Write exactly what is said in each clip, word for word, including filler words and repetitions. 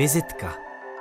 Vizitka.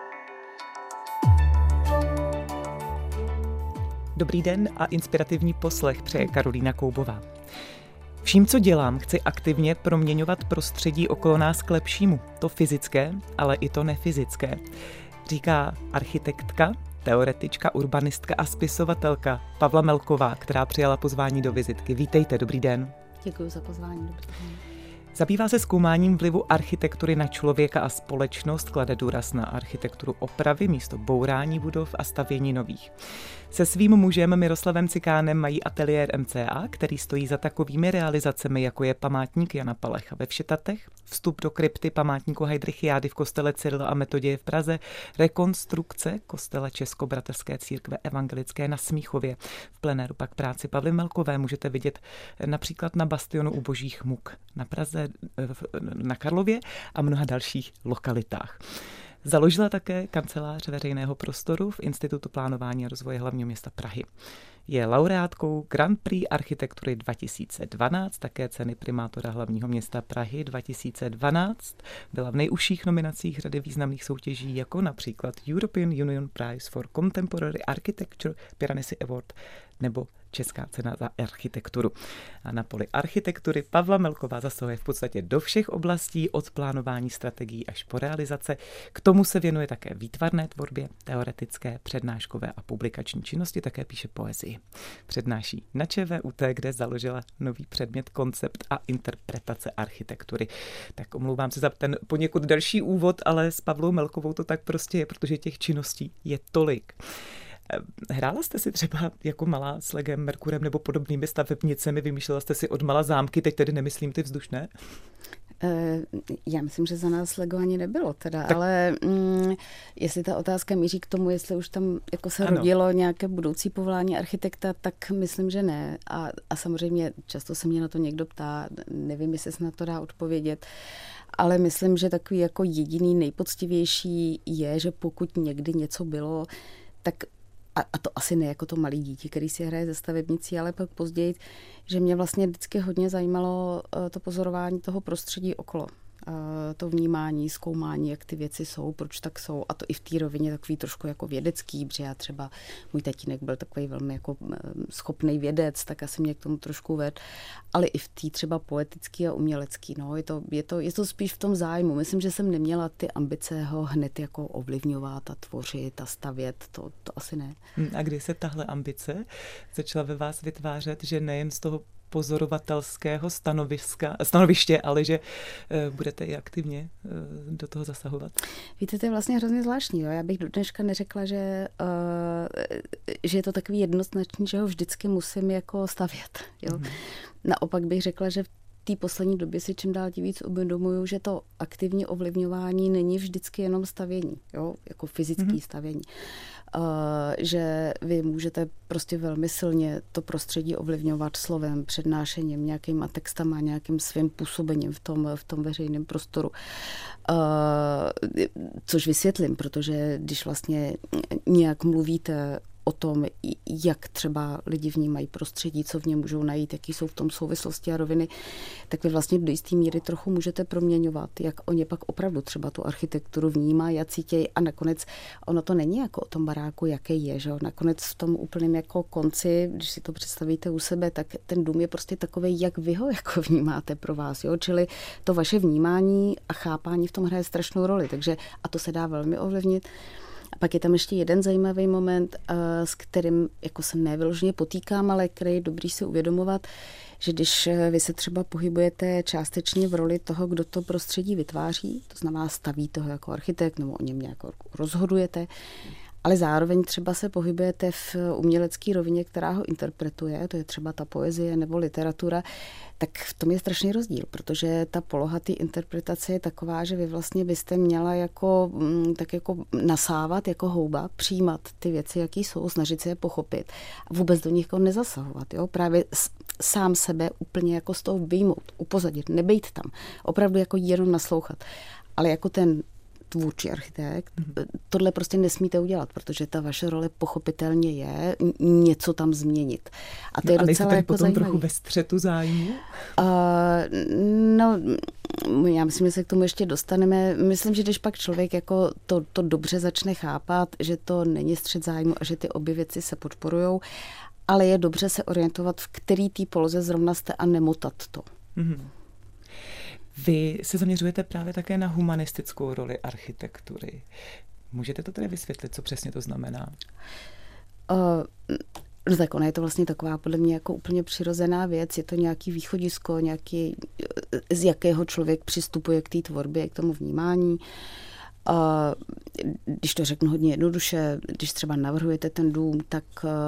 Dobrý den a inspirativní poslech přeje Karolína Koubová. Vším, co dělám, chci aktivně proměňovat prostředí okolo nás k lepšímu. To fyzické, ale i to nefyzické. Říká architektka, teoretička, urbanistka a spisovatelka Pavla Melková, která přijala pozvání do vizitky. Vítejte, dobrý den. Děkuji za pozvání, dobrý den. Zabývá se zkoumáním vlivu architektury na člověka a společnost, klade důraz na architekturu opravy místo bourání budov a stavění nových. Se svým mužem Miroslavem Cikánem mají ateliér M C A, který stojí za takovými realizacemi, jako je památník Jana Palacha ve Všetatech, vstup do krypty památníku Heydrichiády v kostele Cyrila a Metoděje v Praze, rekonstrukce kostela Českobratrské církve evangelické na Smíchově. V plenéru pak práci Pavly Melkové můžete vidět například na bastionu u Božích muk na Praze, na Karlově a mnoha dalších lokalitách. Založila také kancelář veřejného prostoru v Institutu plánování a rozvoje hlavního města Prahy. Je laureátkou Grand Prix architektury dva tisíce dvanáct, také ceny primátora hlavního města Prahy dva tisíce dvanáct. Byla v nejužších nominacích řady významných soutěží, jako například European Union Prize for Contemporary Architecture, Piranesi Award nebo Česká cena za architekturu. A na poli architektury Pavla Melková zasahuje v podstatě do všech oblastí, od plánování strategií až po realizace. K tomu se věnuje také výtvarné tvorbě, teoretické, přednáškové a publikační činnosti, také píše poezii. Přednáší na ČVUT, kde založila nový předmět koncept a interpretace architektury. Tak omlouvám se za ten poněkud delší úvod, ale s Pavlou Melkovou to tak prostě je, protože těch činností je tolik. Hrála jste si třeba jako malá s legem, Merkurem nebo podobnými stavebnicemi? Vymýšlela jste si odmala zámky, teď tedy nemyslím ty vzdušné? Já myslím, že za nás Lego ani nebylo teda, tak. ale mm, jestli ta otázka míří k tomu, jestli už tam jako se ano. rodilo nějaké budoucí povolání architekta, tak myslím, že ne. A, a samozřejmě často se mě na to někdo ptá, nevím, jestli se na to dá odpovědět, ale myslím, že takový jako jediný nejpoctivější je, že pokud někdy něco bylo, tak A, a to asi ne jako to malý dítě, který si hraje ze stavebnicí, ale pak později, že mě vlastně vždycky hodně zajímalo to pozorování toho prostředí okolo. To vnímání, zkoumání, jak ty věci jsou, proč tak jsou. A to i v té rovině takový trošku jako vědecký, protože já třeba, můj tatínek byl takový velmi jako schopný vědec, tak asi mě k tomu trošku ved. Ale i v té třeba poetický a umělecký. No, je, to, je, to, je to spíš v tom zájmu. Myslím, že jsem neměla ty ambice ho hned jako ovlivňovat a tvořit a stavět. To, to asi ne. A kdy se tahle ambice začala ve vás vytvářet, že nejen z toho pozorovatelského stanoviska, stanoviště, ale že uh, budete i aktivně uh, do toho zasahovat? Víte, to je vlastně hrozně zvláštní. Jo? Já bych do dneška neřekla, že, uh, že je to takový jednoznačný, že ho vždycky musím jako stavět. Jo? Mm. Naopak bych řekla, že v té poslední době si čím dál tím víc uvědomuju, že to aktivní ovlivňování není vždycky jenom stavění, jo? Jako fyzické mm. stavění. Uh, že vy můžete prostě velmi silně to prostředí ovlivňovat slovem, přednášením, nějakýma textama, nějakým svým působením v tom, v tom veřejném prostoru. Uh, což vysvětlím, protože když vlastně nějak mluvíte o tom, jak třeba lidi vnímají prostředí, co v něm můžou najít, jaký jsou v tom souvislosti a roviny, tak vy vlastně do jisté míry trochu můžete proměňovat, jak oni pak opravdu třeba tu architekturu vnímají a cítějí a nakonec ono to není jako o tom baráku, jaký je, že? Nakonec v tom úplném jako konci, když si to představíte u sebe, tak ten dům je prostě takový, jak vy ho jako vnímáte pro vás, jo? Čili to vaše vnímání a chápání v tom hraje strašnou roli, takže a to se dá velmi ovlivnit. A pak je tam ještě jeden zajímavý moment, s kterým jako se nevyloženě potýkám, ale který je dobrý si uvědomovat, že když vy se třeba pohybujete částečně v roli toho, kdo to prostředí vytváří, to znamená staví toho jako architekt nebo o něm nějak rozhodujete, ale zároveň třeba se pohybujete v umělecké rovině, která ho interpretuje, to je třeba ta poezie nebo literatura, tak v tom je strašný rozdíl, protože ta poloha té interpretace je taková, že vy vlastně byste měla jako, tak jako nasávat jako houba, přijímat ty věci, jaký jsou, snažit se je pochopit a vůbec do nich jako nezasahovat. Jo? Právě sám sebe úplně jako z toho vyjmout, upozadit, nebejt tam, opravdu jako jenom naslouchat. Ale jako ten tvůrčí architekt, mm-hmm. tohle prostě nesmíte udělat, protože ta vaše role pochopitelně je něco tam změnit. A to no je a docela jako potom zajímavý. Trochu ve střetu zájmu? Uh, no, já myslím, že se k tomu ještě dostaneme. Myslím, že když pak člověk jako to, to dobře začne chápat, že to není střet zájmu a že ty obě věci se podporujou, ale je dobře se orientovat, v který té poloze zrovna jste a nemotat to. Mm-hmm. Vy se zaměřujete právě také na humanistickou roli architektury. Můžete to tedy vysvětlit, co přesně to znamená? Uh, no tak ona je to vlastně taková podle mě jako úplně přirozená věc. Je to nějaký východisko, nějaký, z jakého člověk přistupuje k té tvorbě, k tomu vnímání. A když to řeknu hodně jednoduše, když třeba navrhujete ten dům, tak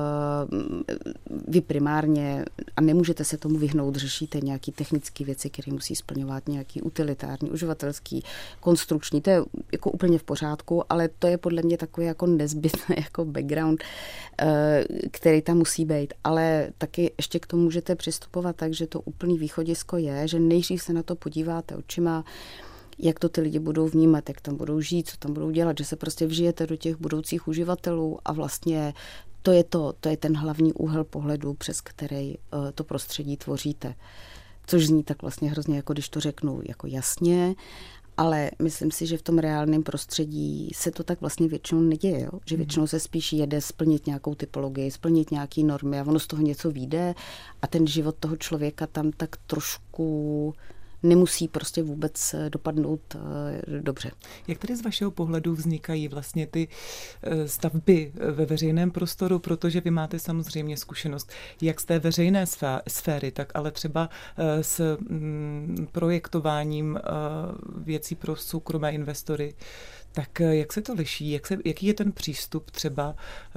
vy primárně, a nemůžete se tomu vyhnout, řešíte nějaké technické věci, které musí splňovat nějaký utilitární, uživatelský, konstrukční, to je jako úplně v pořádku, ale to je podle mě takový jako nezbytný jako background, který tam musí být. Ale taky ještě k tomu můžete přistupovat tak, že to úplný východisko je, že nejdřív se na to podíváte očima, jak to ty lidi budou vnímat, jak tam budou žít, co tam budou dělat, že se prostě vžijete do těch budoucích uživatelů a vlastně to je to, to je ten hlavní úhel pohledu, přes který uh, to prostředí tvoříte. Což zní tak vlastně hrozně, jako když to řeknu, jako jasně, ale myslím si, že v tom reálném prostředí se to tak vlastně většinou neděje, jo? Že většinou se spíš jede splnit nějakou typologii, splnit nějaké normy a ono z toho něco vyjde a ten život toho člověka tam tak trošku nemusí prostě vůbec dopadnout dobře. Jak tedy z vašeho pohledu vznikají vlastně ty stavby ve veřejném prostoru, protože vy máte samozřejmě zkušenost jak z té veřejné sféry, tak ale třeba s projektováním věcí pro soukromé investory. Tak jak se to liší? Jak se, jaký je ten přístup třeba,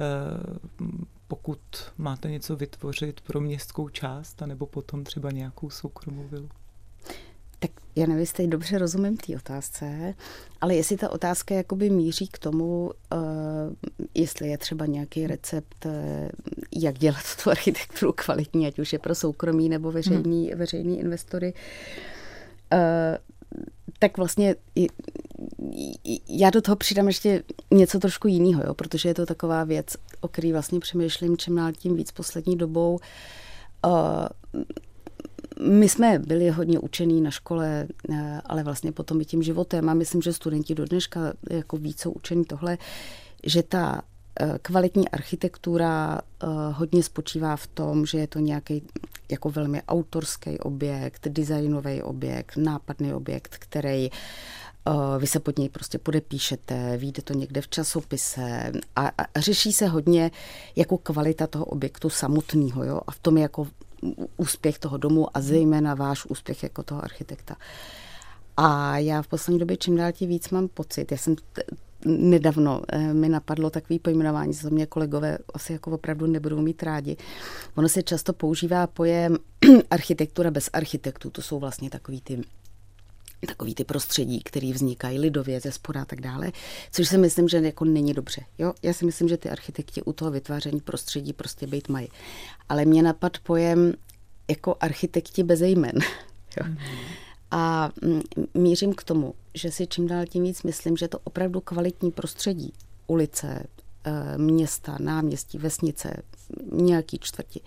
pokud máte něco vytvořit pro městskou část, anebo potom třeba nějakou soukromou vilu? Tak já nevím, jestli dobře rozumím té otázce, ale jestli ta otázka jakoby míří k tomu, uh, jestli je třeba nějaký recept, uh, jak dělat tu architekturu kvalitní, ať už je pro soukromí nebo veřejný, hmm. veřejný investory, uh, tak vlastně já do toho přidám ještě něco trošku jiného, jo, protože je to taková věc, o který vlastně přemýšlím čím dál tím víc poslední dobou. Uh, My jsme byli hodně učení na škole, ale vlastně potom i tím životem a myslím, že studenti do dneška jako víc jsou učení tohle, že ta kvalitní architektura hodně spočívá v tom, že je to nějaký jako velmi autorský objekt, designový objekt, nápadný objekt, který vy se pod něj prostě podepíšete, vyjde to někde v časopise a, a řeší se hodně jako kvalita toho objektu samotného, jo, a v tom je jako úspěch toho domu a zejména váš úspěch jako toho architekta. A já v poslední době čím dál tím víc mám pocit, já jsem t- nedávno eh, mi napadlo takový pojmenování, co mě kolegové asi jako opravdu nebudou mít rádi. Ono se často používá pojem architektura bez architektů, to jsou vlastně takový ty takový ty prostředí, které vznikají lidově, ze spoda a tak dále, což si myslím, že jako není dobře. Jo? Já si myslím, že ty architekti u toho vytváření prostředí prostě být mají. Ale mě napad pojem jako architekti bez jmen. Jo? Mm. A mířím k tomu, že si čím dál tím víc myslím, že to opravdu kvalitní prostředí, ulice, města, náměstí, vesnice, nějaký čtvrti,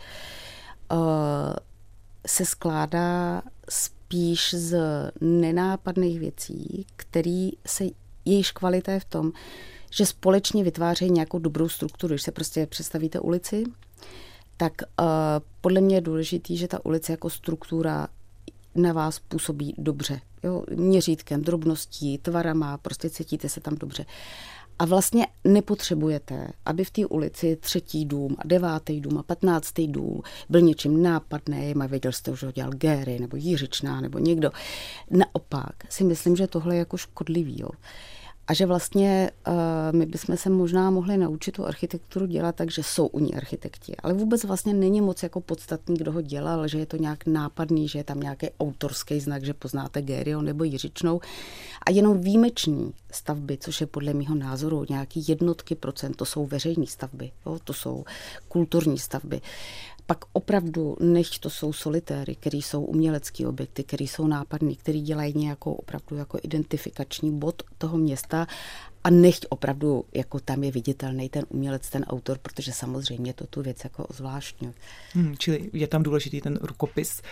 se skládá spíš z nenápadných věcí, který se, jejíž kvalita je v tom, že společně vytvářejí nějakou dobrou strukturu. Když se prostě představíte ulici, tak uh, podle mě je důležitý, že ta ulice jako struktura na vás působí dobře. Jo? Měřítkem, drobností, tvarama, prostě cítíte se tam dobře. A vlastně nepotřebujete, aby v té ulici třetí dům a devátý dům a patnáctý dům byl něčím nápadným a věděl jste, že ho dělal Gehry nebo Jiřičná nebo někdo. Naopak si myslím, že tohle je jako škodlivý. Jo. A že vlastně uh, my bychom se možná mohli naučit tu architekturu dělat tak, že jsou u ní architekti. Ale vůbec vlastně není moc jako podstatný, kdo ho dělal, že je to nějak nápadný, že je tam nějaký autorský znak, že poznáte Gehryho nebo Jiřičnou. A jenom výjimeční stavby, což je podle mého názoru nějaký jednotky procent, to jsou veřejné stavby, jo? To jsou kulturní stavby. Pak opravdu nechť to jsou solitéry, který jsou umělecký objekty, který jsou nápadný, který dělají nějakou opravdu jako identifikační bod toho města a nechť opravdu jako tam je viditelný ten umělec, ten autor, protože samozřejmě to tu věc jako zvláštní. Hmm, čili je tam důležitý ten rukopis.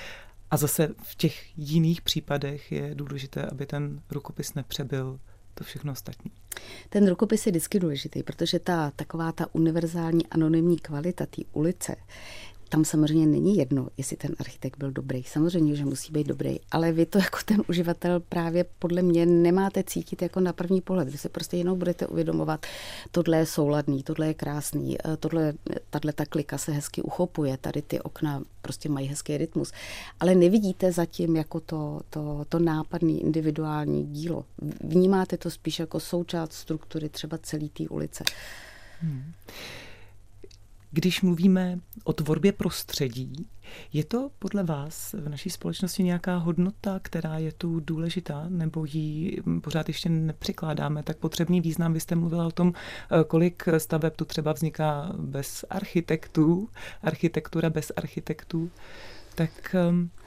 A zase v těch jiných případech je důležité, aby ten rukopis nepřebyl to všechno ostatní. Ten rukopis je vždycky důležitý, protože ta taková ta univerzální anonymní kvalita té ulice, tam samozřejmě není jedno, jestli ten architekt byl dobrý. Samozřejmě, že musí být dobrý, ale vy to jako ten uživatel právě podle mě nemáte cítit jako na první pohled. Vy se prostě jenom budete uvědomovat, tohle je souladný, tohle je krásný, tohle, tahle ta klika se hezky uchopuje, tady ty okna prostě mají hezký rytmus. Ale nevidíte zatím jako to, to, to nápadný individuální dílo. Vnímáte to spíš jako součást struktury třeba celé té ulice. Hmm. Když mluvíme o tvorbě prostředí, je to podle vás v naší společnosti nějaká hodnota, která je tu důležitá, nebo ji pořád ještě nepřikládáme tak potřebný význam? Vy jste mluvila o tom, kolik staveb tu třeba vzniká bez architektů, architektura bez architektů, tak...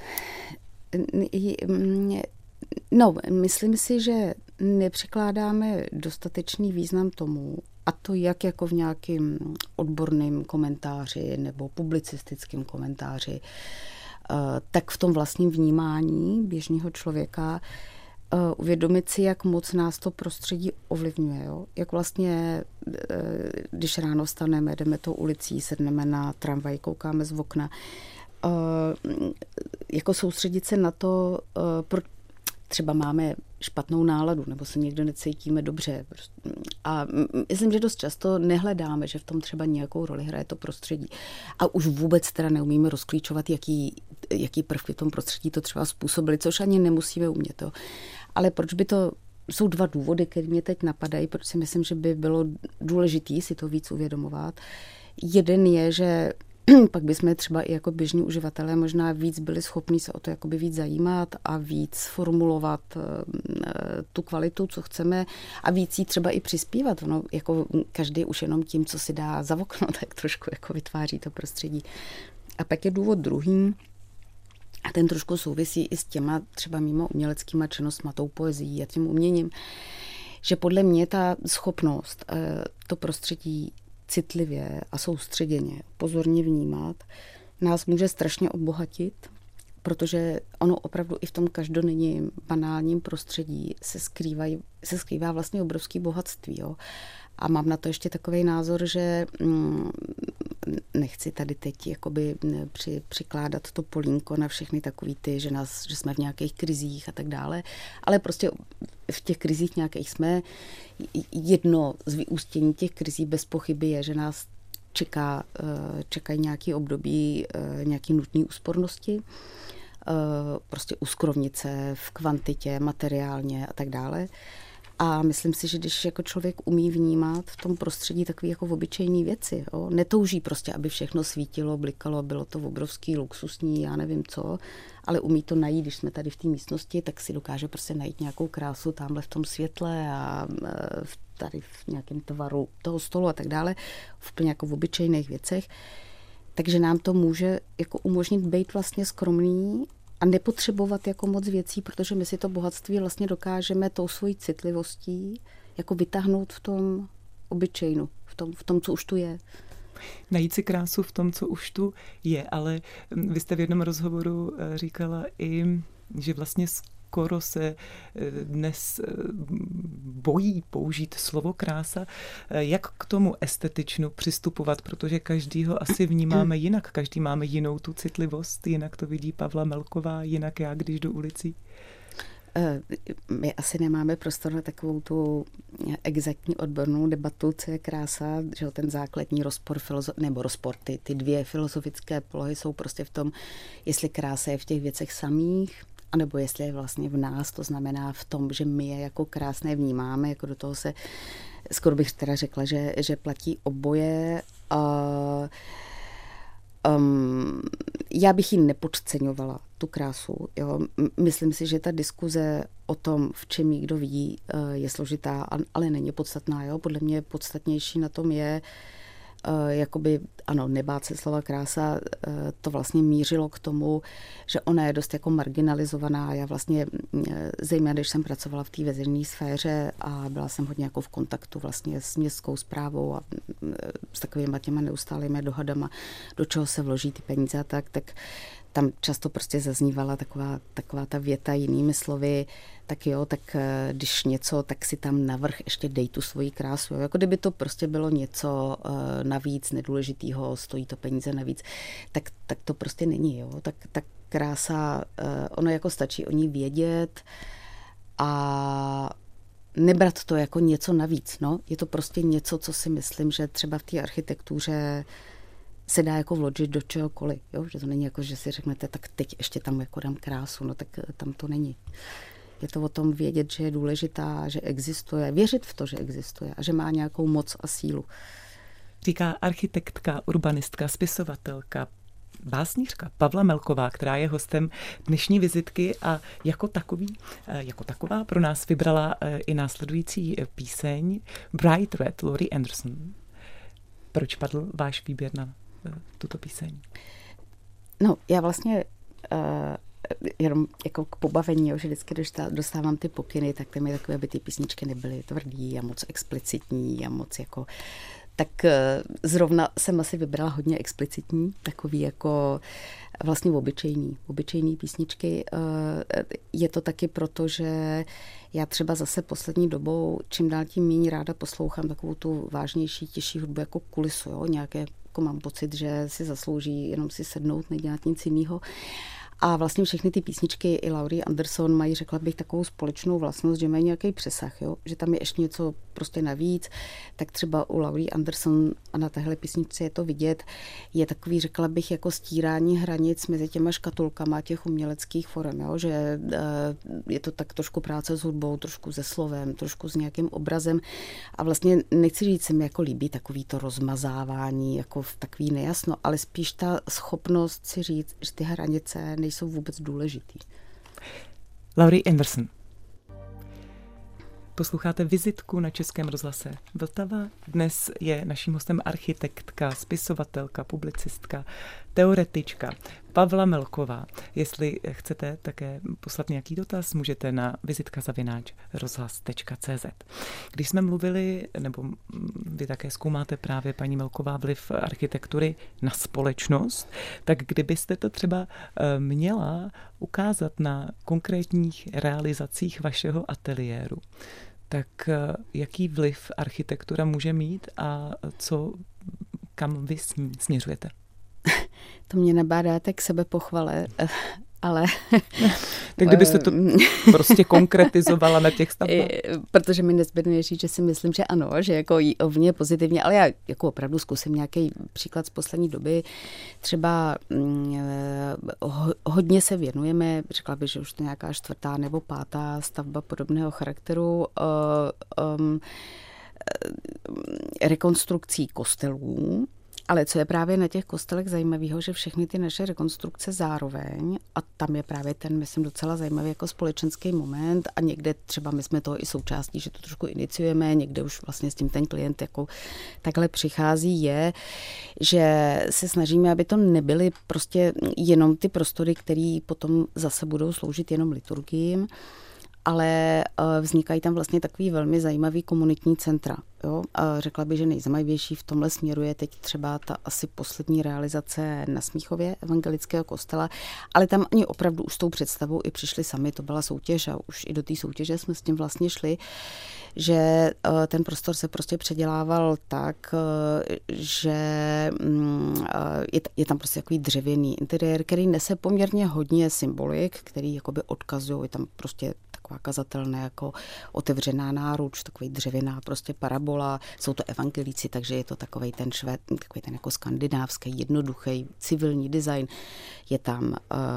No, myslím si, že nepřikládáme dostatečný význam tomu, a to jak jako v nějakém odborném komentáři nebo publicistickém komentáři, tak v tom vlastním vnímání běžného člověka uvědomit si, jak moc nás to prostředí ovlivňuje. Jo? Jak vlastně, když ráno staneme, jdeme tou ulicí, sedneme na tramvaj, koukáme z okna, jako soustředit se na to, třeba máme špatnou náladu, nebo se někdo necítíme dobře. A myslím, že dost často nehledáme, že v tom třeba nějakou roli hraje to prostředí. A už vůbec teda neumíme rozklíčovat, jaký, jaký prvky v tom prostředí to třeba způsobily, což ani nemusíme umět. Jo. Ale proč by to... Jsou dva důvody, které mě teď napadají, proč si myslím, že by bylo důležité si to víc uvědomovat. Jeden je, že pak bychom třeba i jako běžní uživatelé možná víc byli schopní se o to jakoby víc zajímat a víc formulovat tu kvalitu, co chceme a víc jí třeba i přispívat. Ono jako každý už jenom tím, co si dá za okno, tak trošku jako vytváří to prostředí. A pak je důvod druhý, a ten trošku souvisí i s těma třeba mimo uměleckýma činnostma, tou poezií a tím uměním, že podle mě ta schopnost to prostředí citlivě a soustředěně, pozorně vnímat, nás může strašně obohatit, protože ono opravdu i v tom každodenním banálním prostředí se, skrývají, se skrývá vlastně obrovský bohatství. Jo? A mám na to ještě takový názor, že mm, nechci tady teď jakoby při, přikládat to polínko na všechny takový ty, že, nás, že jsme v nějakých krizích a tak dále, ale prostě v těch krizích nějakých jsme. Jedno z vyústění těch krizí bez pochyby je, že nás čeká, čekají nějaké období nějaké nutné úspornosti, prostě uskrovnit se v kvantitě, materiálně a tak dále. A myslím si, že když jako člověk umí vnímat v tom prostředí takové jako obyčejné věci, jo, netouží prostě, aby všechno svítilo, blikalo, bylo to obrovský, luxusní, já nevím co, ale umí to najít, když jsme tady v té místnosti, tak si dokáže prostě najít nějakou krásu tamhle v tom světle a tady v nějakém tvaru toho stolu a tak dále, v úplně jako v obyčejných věcech. Takže nám to může jako umožnit být vlastně skromný a nepotřebovat jako moc věcí, protože my si to bohatství vlastně dokážeme tou svojí citlivostí jako vytáhnout v tom obyčejnu, v tom, v tom, co už tu je. Najít si krásu v tom, co už tu je, ale vy jste v jednom rozhovoru říkala i, že vlastně skoro se dnes bojí použít slovo krása. Jak k tomu estetičnu přistupovat, protože každýho asi vnímáme jinak, každý máme jinou tu citlivost, jinak to vidí Pavla Melková, jinak já, když jdu ulicí. My asi nemáme prostor na takovou tu exaktní odbornou debatu, co je krása, že ten základní rozpor, filozo- nebo rozpor, ty, ty dvě filozofické polohy jsou prostě v tom, jestli krása je v těch věcech samých, anebo jestli je vlastně v nás, to znamená v tom, že my je jako krásné vnímáme, jako do toho se, skoro bych teda řekla, že, že platí oboje. Uh, um, já bych ji nepodceňovala, tu krásu. Jo. Myslím si, že ta diskuze o tom, v čem jí kdo vidí, je složitá, ale není podstatná. Jo. Podle mě podstatnější na tom je, jakoby, ano, nebát se slova krása, to vlastně mířilo k tomu, že ona je dost jako marginalizovaná. Já vlastně, zejména když jsem pracovala v té veřejné sféře a byla jsem hodně jako v kontaktu vlastně s městskou správou a s takovými těma neustálými dohadama, do čeho se vloží ty peníze a tak, tak tam často prostě zaznívala taková, taková ta věta jinými slovy, tak jo, tak když něco, tak si tam navrch ještě dej tu svoji krásu. Jo. Jako kdyby to prostě bylo něco navíc, nedůležitýho, stojí to peníze navíc, tak, tak to prostě není. Jo. Tak, tak krása, ono jako stačí o ní vědět a nebrat to jako něco navíc. No. Je to prostě něco, co si myslím, že třeba v té architektuře se dá jako vložit do čehokoliv. Jo? Že to není jako, že si řeknete, tak teď ještě tam jako dám krásu. No tak tam to není. Je to o tom vědět, že je důležitá, že existuje, věřit v to, že existuje a že má nějakou moc a sílu. Říká architektka, urbanistka, spisovatelka, básnířka Pavla Melková, která je hostem dnešní vizitky a jako takový, jako taková pro nás vybrala i následující píseň Bright Red Laurie Anderson. Proč padl váš výběr na tuto píseň? No, já vlastně uh, jenom jako k pobavení, jo, že vždycky dostávám ty pokyny, tak tam je takové, aby ty písničky nebyly tvrdý a moc explicitní a moc jako... Tak uh, zrovna jsem asi vybrala hodně explicitní, takový jako vlastně obyčejný, obyčejný písničky. Uh, je to taky proto, že já třeba zase poslední dobou čím dál tím méně ráda poslouchám takovou tu vážnější, těžší hudbu jako kulisu, jo? Nějaké, jako mám pocit, že si zaslouží jenom si sednout, nedělat nic jiného. A vlastně všechny ty písničky i Laurie Anderson mají, řekla bych, takovou společnou vlastnost, že mají nějaký přesah, jo? Že tam je ještě něco prostě navíc. Tak třeba u Laurie Anderson a na téhle písničce je to vidět, je takový, řekla bych, jako stírání hranic mezi těma škatulkama těch uměleckých forem, jo? Že je to tak trošku práce s hudbou, trošku se slovem, trošku s nějakým obrazem a vlastně nechci říct, se mi jako líbí takový to rozmazávání, jako v takový nejasno, ale spíš ta schopnost si říct, že ty hranice nejsou vůbec důležitý. Laurie Anderson. Posloucháte vizitku na Českém rozhlase Vltava. Dnes je naším hostem architektka, spisovatelka, publicistka, teoretička Pavla Melková. Jestli chcete také poslat nějaký dotaz, můžete na vizitka zavináč rozhlas tečka cé zet. Když jsme mluvili, nebo vy také zkoumáte právě, paní Melková, vliv architektury na společnost, tak kdybyste to třeba měla ukázat na konkrétních realizacích vašeho ateliéru, tak jaký vliv architektura může mít a co, kam vy s ní směřujete? To mě nabádáte k sebepochvale, ale... Tak kdybyste to prostě konkretizovala na těch stavbách. Protože mi nezbydne říct, že si myslím, že ano, že jako jí ovně pozitivně, ale já jako opravdu zkusím nějaký příklad z poslední doby. Třeba hm, hodně se věnujeme, řekla bych, že už to nějaká čtvrtá nebo pátá stavba podobného charakteru, uh, um, rekonstrukcí kostelů. Ale co je právě na těch kostelech zajímavého, že všechny ty naše rekonstrukce zároveň, a tam je právě ten, myslím, docela zajímavý jako společenský moment a někde třeba my jsme toho i součástí, že to trošku iniciujeme, někde už vlastně s tím ten klient jako takhle přichází, je, že se snažíme, aby to nebyly prostě jenom ty prostory, které potom zase budou sloužit jenom liturgiím, ale vznikají tam vlastně takový velmi zajímavý komunitní centra. Jo? A řekla bych, že nejzajímavější v tomhle směru je teď třeba ta asi poslední realizace na Smíchově evangelického kostela, ale tam oni opravdu už s tou představou i přišli sami, to byla soutěž a už i do té soutěže jsme s tím vlastně šli, že ten prostor se prostě předělával tak, že je tam prostě takový dřevěný interiér, který nese poměrně hodně symbolik, který jakoby odkazují, je tam prostě taková kazatelná jako otevřená náruč, takový dřevěná prostě parabola, jsou to evangelíci, takže je to takovej ten švéd, takový ten jako skandinávský, jednoduchý, civilní design. Je tam,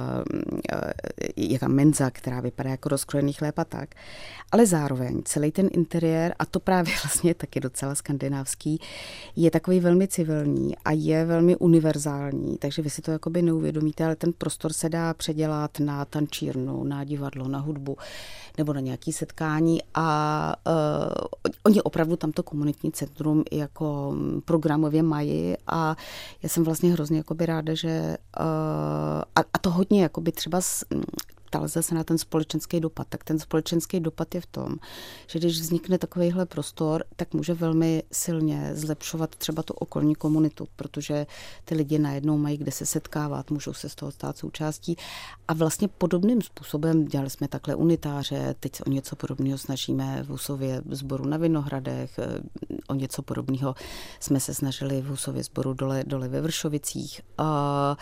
je tam menza, která vypadá jako rozkrojený chléb a tak. Ale zároveň celý ten interiér, a to právě vlastně taky docela skandinávský, je takový velmi civilní a je velmi univerzální, takže vy si to jakoby neuvědomíte, ale ten prostor se dá předělat na tančírnu, na divadlo, na hudbu nebo na nějaké setkání a uh, oni opravdu tamto komunitní centrum jako programově mají a já jsem vlastně hrozně jakoby ráda, že uh, a, a to hodně jakoby třeba s, ptal zase na ten společenský dopad. Tak ten společenský dopad je v tom, že když vznikne takovýhle prostor, tak může velmi silně zlepšovat třeba tu okolní komunitu, protože ty lidi najednou mají kde se setkávat, můžou se z toho stát součástí. A vlastně podobným způsobem dělali jsme takhle unitáře, teď se o něco podobného snažíme v Husově sboru na Vinohradech, o něco podobného jsme se snažili v Husově sboru dole, dole ve Vršovicích. A,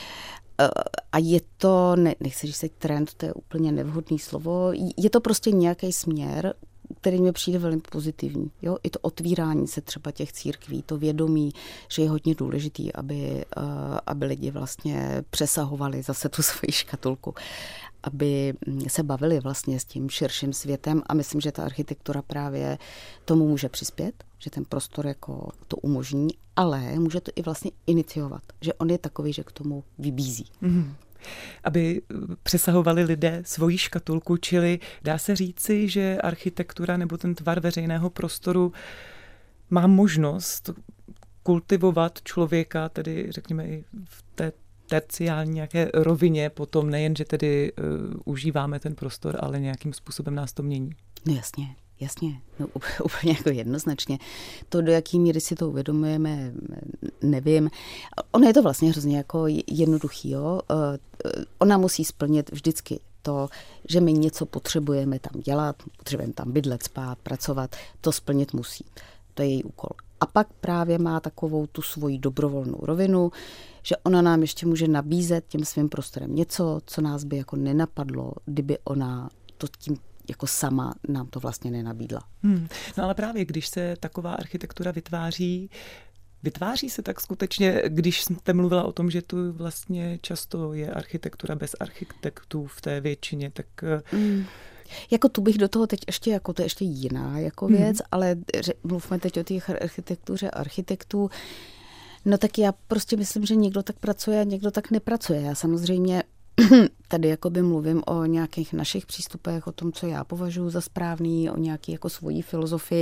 a je to, ne, nechci říct se trend, to je úplně nevhodný slovo, je to prostě nějaký směr, který mi přijde velmi pozitivní. Jo? I to otvírání se třeba těch církví, to vědomí, že je hodně důležitý, aby, aby lidi vlastně přesahovali zase tu svoji škatulku, aby se bavili vlastně s tím širším světem a myslím, že ta architektura právě tomu může přispět, že ten prostor jako to umožní, ale může to i vlastně iniciovat, že on je takový, že k tomu vybízí. Mm. Aby přesahovali lidé svoji škatulku, čili dá se říci, že architektura nebo ten tvar veřejného prostoru má možnost kultivovat člověka, tedy řekněme i v té terciální nějaké rovině, potom nejen, že tedy uh, užíváme ten prostor, ale nějakým způsobem nás to mění. No jasně. Jasně, no, úplně jako jednoznačně. To, do jaký míry si to uvědomujeme, nevím. Ono je to vlastně hrozně jako jednoduchý. Jo? Ona musí splnit vždycky to, že my něco potřebujeme tam dělat, potřebujeme tam bydlet, spát, pracovat, to splnit musí. To je její úkol. A pak právě má takovou tu svoji dobrovolnou rovinu, že ona nám ještě může nabízet tím svým prostorem něco, co nás by jako nenapadlo, kdyby ona to tím jako sama nám to vlastně nenabídla. Hmm. No ale právě, když se taková architektura vytváří, vytváří se tak skutečně, když jste mluvila o tom, že tu vlastně často je architektura bez architektů v té většině, tak... Hmm. Jako tu bych do toho teď ještě, jako to je ještě jiná jako věc, hmm. ale mluvme teď o té architektuře architektů. No tak já prostě myslím, že někdo tak pracuje a někdo tak nepracuje. Já samozřejmě tady jakoby mluvím o nějakých našich přístupech, o tom, co já považuji za správný, o nějaký jako svojí filozofii.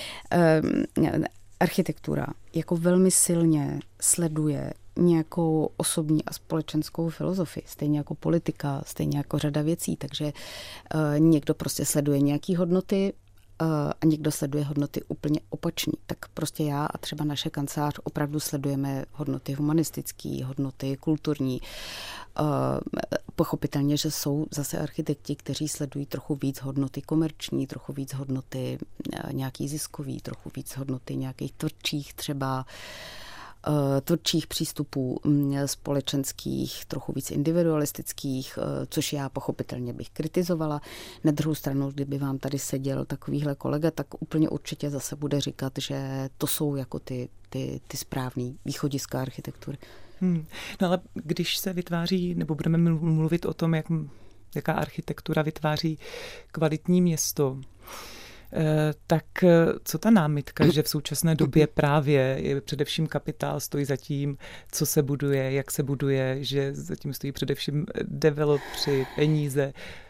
Um, architektura jako velmi silně sleduje nějakou osobní a společenskou filozofii, stejně jako politika, stejně jako řada věcí, takže uh, někdo prostě sleduje nějaký hodnoty uh, a někdo sleduje hodnoty úplně opačný. Tak prostě já a třeba naše kancelář opravdu sledujeme hodnoty humanistické, hodnoty kulturní. Uh, pochopitelně, že jsou zase architekti, kteří sledují trochu víc hodnoty komerční, trochu víc hodnoty uh, nějaký ziskový, trochu víc hodnoty nějakých tvrdších třeba uh, tvrdších přístupů um, společenských, trochu víc individualistických, uh, což já pochopitelně bych kritizovala. Na druhou stranu, kdyby vám tady seděl takovýhle kolega, tak úplně určitě zase bude říkat, že to jsou jako ty, ty, ty správný východiska architektury. Hmm. No ale když se vytváří, nebo budeme mluvit o tom, jak, jaká architektura vytváří kvalitní město, eh, tak co ta námitka, že v současné době právě je především kapitál stojí za tím, co se buduje, jak se buduje, že zatím stojí především developři, peníze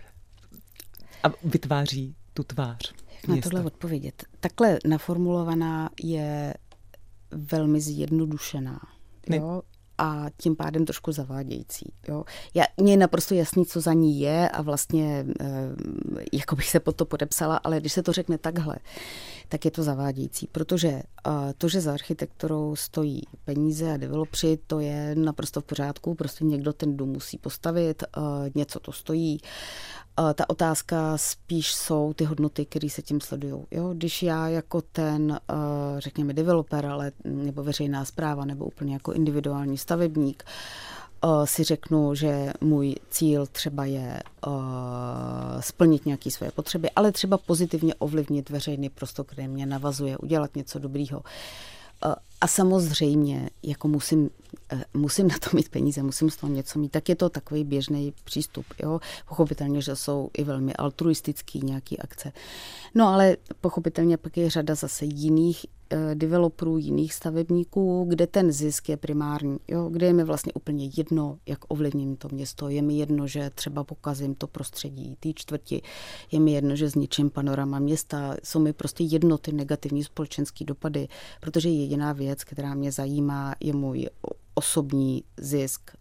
a vytváří tu tvář města. Na tohle odpovědět. Takhle naformulovaná je velmi zjednodušená. Jo? A tím pádem trošku zavádějící. Jo. Já, mně je naprosto jasný, co za ní je a vlastně e, jako bych se pod to podepsala, ale když se to řekne takhle, tak je to zavádějící, protože e, to, že za architekturou stojí peníze a developři, to je naprosto v pořádku, prostě někdo ten dům musí postavit, e, něco to stojí. E, ta otázka spíš jsou ty hodnoty, které se tím sledují. Jo. Když já jako ten, e, řekněme, developer, ale nebo veřejná správa, nebo úplně jako individuální stavebník, si řeknu, že můj cíl třeba je uh, splnit nějaké své potřeby, ale třeba pozitivně ovlivnit veřejný prostor, který mě navazuje, udělat něco dobrýho. Uh, a samozřejmě, jako musím, uh, musím na to mít peníze, musím z toho něco mít, tak je to takový běžný přístup. Jo? Pochopitelně, že jsou i velmi altruistický nějaký akce. No ale pochopitelně pak je řada zase jiných developerů, jiných stavebníků, kde ten zisk je primární, jo? Kde je mi vlastně úplně jedno, jak ovlivním to město. Je mi jedno, že třeba pokazím to prostředí té čtvrti. Je mi jedno, že zničím panorama města. Jsou mi prostě jedno ty negativní společenské dopady, protože jediná věc, která mě zajímá, je můj osobní zisk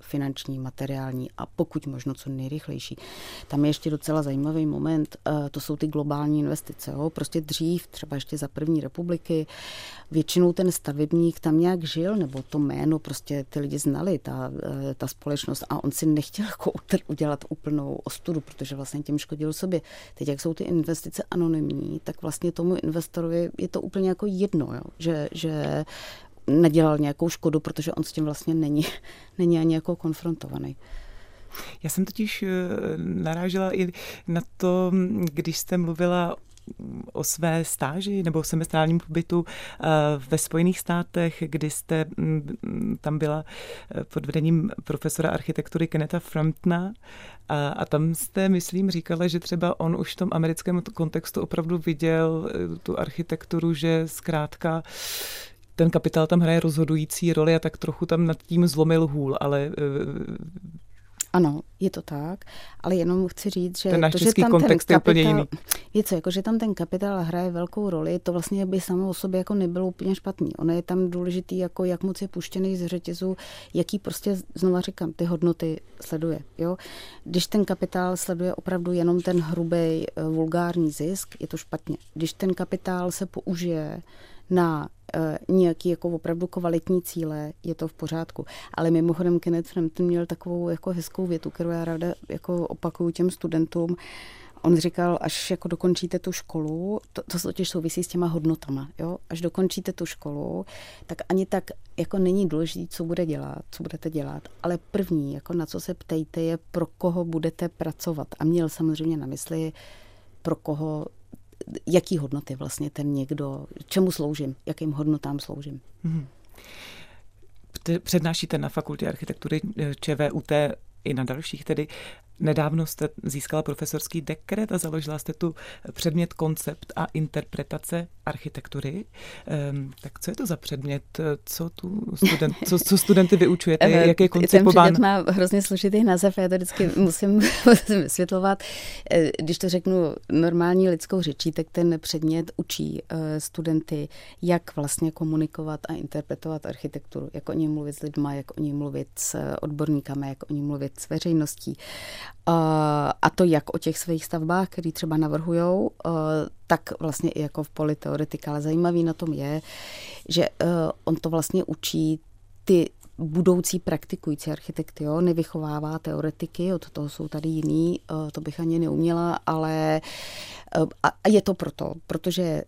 finanční, materiální a pokud možno co nejrychlejší. Tam je ještě docela zajímavý moment, to jsou ty globální investice. Jo? Prostě dřív, třeba ještě za první republiky, většinou ten stavebník tam nějak žil, nebo to jméno prostě ty lidi znali, ta, ta společnost a on si nechtěl jako udělat úplnou ostudu, protože vlastně tím škodil sobě. Teď, jak jsou ty investice anonymní, tak vlastně tomu investorovi je to úplně jako jedno, jo? Že, že nedělal nějakou škodu, protože on s tím vlastně není, není ani jako konfrontovaný. Já jsem totiž narážela i na to, když jste mluvila o své stáži nebo semestrálním pobytu ve Spojených státech, kdy jste tam byla pod vedením profesora architektury Kennetha Framptona a, a tam jste, myslím, říkala, že třeba on už v tom americkém kontextu opravdu viděl tu architekturu, že zkrátka ten kapitál tam hraje rozhodující roli a tak trochu tam nad tím zlomil hůl, ale ano, je to tak, ale jenom chci říct, že ten náš to, český že tam kontext ten je úplně kapitál, jiný. Je co, jako, že tam ten kapitál hraje velkou roli, to vlastně by samo o sobě jako nebylo úplně špatný. Ono je tam důležitý, jako jak moc je puštěný z řetězu, jaký prostě, znova říkám, ty hodnoty sleduje. Jo? Když ten kapitál sleduje opravdu jenom ten hrubý vulgární zisk, je to špatně. Když ten kapitál se použije na uh, nějaký jako opravdu kvalitní cíle, je to v pořádku. Ale mimochodem Kenneth Frampton měl takovou jako hezkou větu, kterou já ráda jako opakuju těm studentům. On říkal, až jako dokončíte tu školu, to, to totiž souvisí s těma hodnotama, jo? Až dokončíte tu školu, tak ani tak jako není důležité, co bude dělat, co budete dělat, ale první, jako na co se ptejte, je pro koho budete pracovat. A měl samozřejmě na mysli, pro koho, jaký hodnoty vlastně ten někdo, čemu sloužím, jakým hodnotám sloužím. Hmm. Přednášíte na fakultě architektury ČVUT i na dalších tedy. Nedávno jste získala profesorský dekret a založila jste tu předmět koncept a interpretace architektury. Um, tak co je to za předmět? Co tu student, co, co studenty vyučujete? Jak je koncipován? Ten předmět má hrozně složitý název, já to vždycky musím, musím vysvětlovat. Když to řeknu normální lidskou řečí, tak ten předmět učí studenty, jak vlastně komunikovat a interpretovat architekturu, jak o ní mluvit s lidma, jak o ní mluvit s odborníkami, jak o ní mluvit s veřejností. A to jak o těch svých stavbách, který třeba navrhujou, tak vlastně i jako v politeoretika. Ale zajímavý na tom je, že on to vlastně učí ty budoucí praktikující architekty, jo? Nevychovává teoretiky, od toho jsou tady jiný, to bych ani neuměla, ale a je to proto, protože